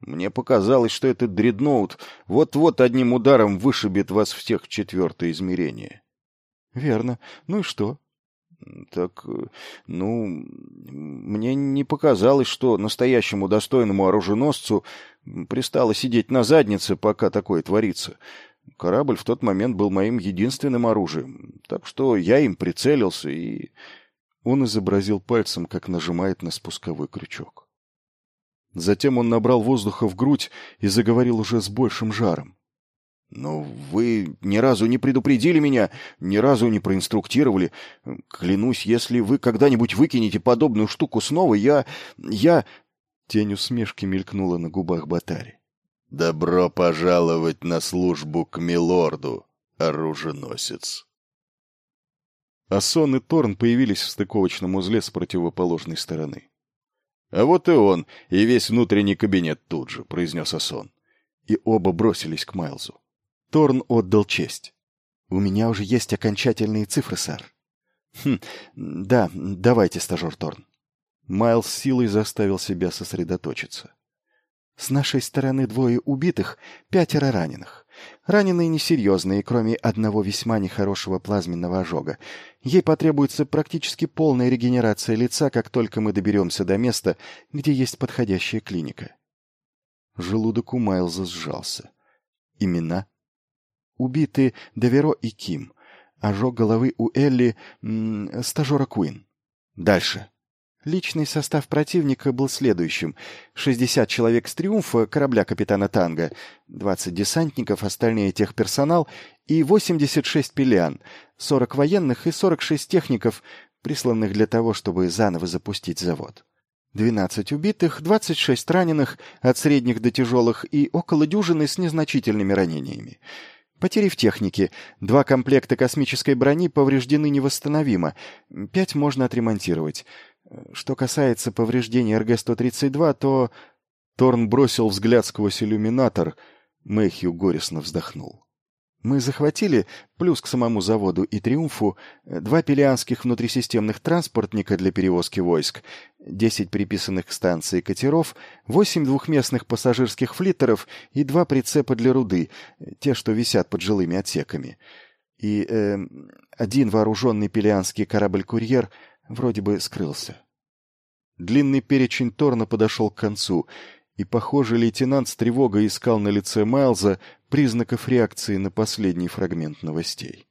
Мне показалось, что этот дредноут вот-вот одним ударом вышибет вас всех в 4-е измерение». «Верно. Ну и что?» «Так, мне не показалось, что настоящему достойному оруженосцу пристало сидеть на заднице, пока такое творится. Корабль в тот момент был моим единственным оружием, так что я им прицелился и...» Он изобразил пальцем, как нажимает на спусковой крючок. Затем он набрал воздуха в грудь и заговорил уже с большим жаром. «Но вы ни разу не предупредили меня, ни разу не проинструктировали. Клянусь, если вы когда-нибудь выкинете подобную штуку снова, я...» Тень усмешки мелькнула на губах Батари. «Добро пожаловать на службу к милорду, оруженосец». Асон и Торн появились в стыковочном узле с противоположной стороны. «А вот и он, и весь внутренний кабинет тут же», — произнес Асон. И оба бросились к Майлзу. Торн отдал честь. «У меня уже есть окончательные цифры, сэр». Да, давайте, стажер Торн». Майлз силой заставил себя сосредоточиться. «С нашей стороны 2 убитых, 5 раненых. Раненые несерьезные, кроме одного весьма нехорошего плазменного ожога. Ей потребуется практически полная регенерация лица, как только мы доберемся до места, где есть подходящая клиника». Желудок у Майлза сжался. «Имена?» «Убиты Деверо и Ким. Ожог головы у Элли, стажера Куин. Дальше». Личный состав противника был следующим. 60 человек с «Триумфа», корабля капитана Танга, 20 десантников, остальные техперсонал и 86 пелиан, 40 военных и 46 техников, присланных для того, чтобы заново запустить завод. 12 убитых, 26 раненых, от средних до тяжелых, и около дюжины с незначительными ранениями. Потери в технике. 2 комплекта космической брони повреждены невосстановимо. 5 можно отремонтировать. Что касается повреждений РГ-132, то...» Торн бросил взгляд сквозь иллюминатор. Мэйхью горестно вздохнул. «Мы захватили, плюс к самому заводу и «Триумфу», 2 пелианских внутрисистемных транспортника для перевозки войск, 10 приписанных к станции катеров, 8 двухместных пассажирских флиттеров и 2 прицепа для руды, те, что висят под жилыми отсеками. И 1 вооруженный пелианский корабль-курьер вроде бы скрылся». Длинный перечень Торна подошел к концу, и, похоже, лейтенант с тревогой искал на лице Майлза признаков реакции на последний фрагмент новостей.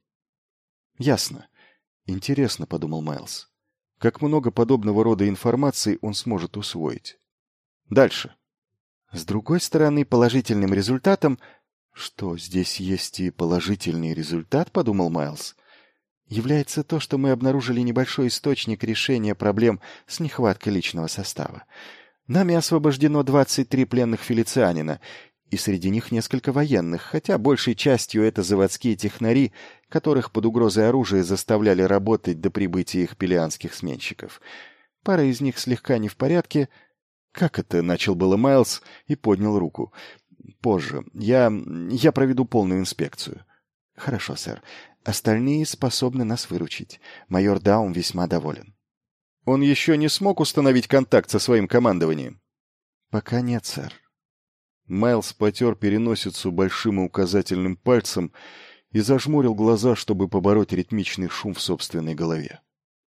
«Ясно. Интересно», — подумал Майлз. «Как много подобного рода информации он сможет усвоить?» Дальше. С другой стороны, положительным результатом... «Что, здесь есть и положительный результат?» — подумал Майлз. «Является то, что мы обнаружили небольшой источник решения проблем с нехваткой личного состава. Нами освобождено 23 пленных фелицианина, и среди них несколько военных, хотя большей частью это заводские технари, которых под угрозой оружия заставляли работать до прибытия их пелианских сменщиков. Пара из них слегка не в порядке». «Как это?» — начал было Майлз и поднял руку. «Позже. Я проведу полную инспекцию». «Хорошо, сэр. Остальные способны нас выручить. Майор Даум весьма доволен». «Он еще не смог установить контакт со своим командованием?» «Пока нет, сэр». Майлз потер переносицу большим и указательным пальцем и зажмурил глаза, чтобы побороть ритмичный шум в собственной голове.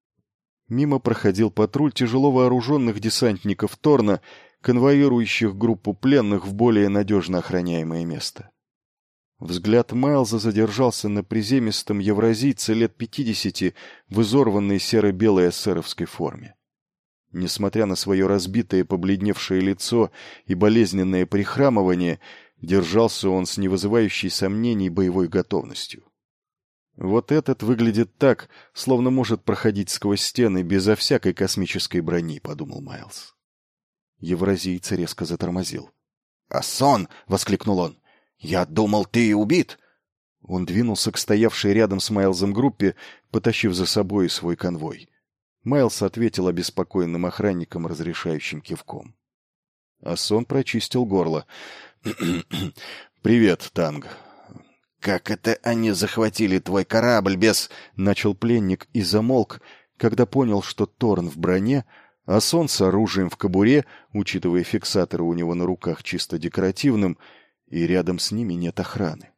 Мимо проходил патруль тяжело вооруженных десантников Торна, конвоирующих группу пленных в более надежно охраняемое место. Взгляд Майлза задержался на приземистом евразийце лет 50 в изорванной серо-белой эсеровской форме. Несмотря на свое разбитое побледневшее лицо и болезненное прихрамывание, держался он с невызывающей сомнений боевой готовностью. Вот этот выглядит так, словно может проходить сквозь стены безо всякой космической брони, — подумал Майлз. Евразиец резко затормозил. «Асон!» — воскликнул он. «Я думал, ты убит!» Он двинулся к стоявшей рядом с Майлзом группе, потащив за собой свой конвой. Майлз ответил обеспокоенным охранникам разрешающим кивком. Асон прочистил горло. «Привет, Танг». «Как это они захватили твой корабль без...» — начал пленник и замолк, когда понял, что Торн в броне, А Сон с оружием в кобуре, учитывая фиксаторы у него на руках чисто декоративным, и рядом с ними нет охраны.